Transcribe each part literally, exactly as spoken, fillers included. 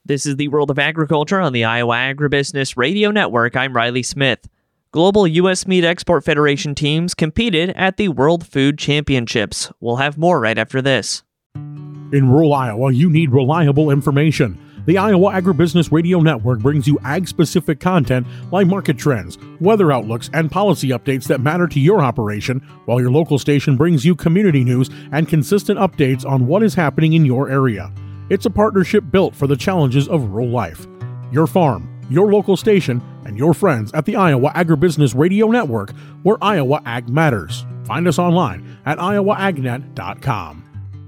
This is the World of Agriculture on the Iowa Agribusiness Radio Network. I'm Riley Smith. Global U S Meat Export Federation teams competed at the World Food Championships. We'll have more right after this. In rural Iowa, you need reliable information. The Iowa Agribusiness Radio Network brings you ag-specific content like market trends, weather outlooks, and policy updates that matter to your operation, while your local station brings you community news and consistent updates on what is happening in your area. It's a partnership built for the challenges of rural life. Your farm, your local station, and your friends at the Iowa Agribusiness Radio Network, where Iowa Ag matters. Find us online at iowa ag net dot com.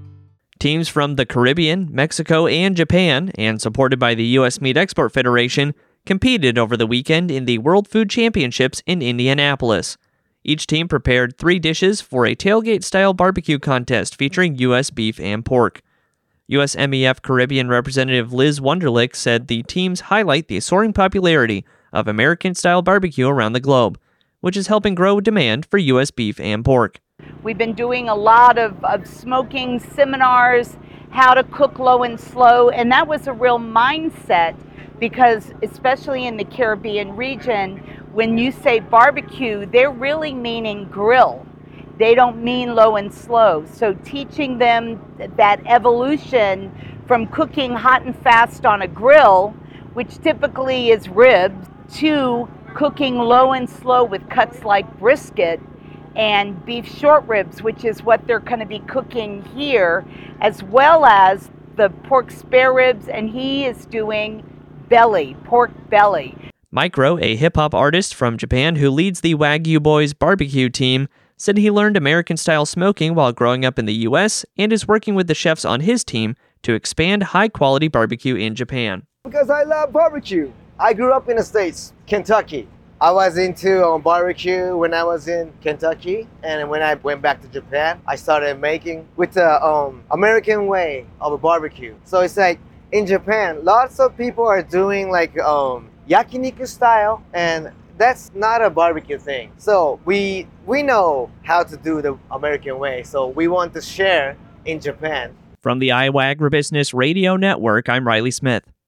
Teams from the Caribbean, Mexico, and Japan, and supported by the U S Meat Export Federation, competed over the weekend in the World Food Championships in Indianapolis. Each team prepared three dishes for a tailgate-style barbecue contest featuring U S beef and pork. U S M E F Caribbean Representative Liz Wunderlich said the teams highlight the soaring popularity of American-style barbecue around the globe, which is helping grow demand for U S beef and pork. We've been doing a lot of, of smoking seminars, how to cook low and slow, and that was a real mindset because especially in the Caribbean region, when you say barbecue, they're really meaning grill. They don't mean low and slow. So teaching them that evolution from cooking hot and fast on a grill, which typically is ribs, to cooking low and slow with cuts like brisket and beef short ribs, which is what they're going to be cooking here, as well as the pork spare ribs, and he is doing belly, pork belly. Micro, a hip-hop artist from Japan who leads the Wagyu Boys barbecue team, said he learned American-style smoking while growing up in the U S and is working with the chefs on his team to expand high-quality barbecue in Japan. Because I love barbecue. I grew up in the States, Kentucky. I was into um, barbecue when I was in Kentucky, and when I went back to Japan, I started making with the um, American way of a barbecue. So it's like in Japan, lots of people are doing like um, yakiniku style, and that's not a barbecue thing. So we we know how to do the American way, so we want to share in Japan. From the Iowa Agribusiness Radio Network, I'm Riley Smith.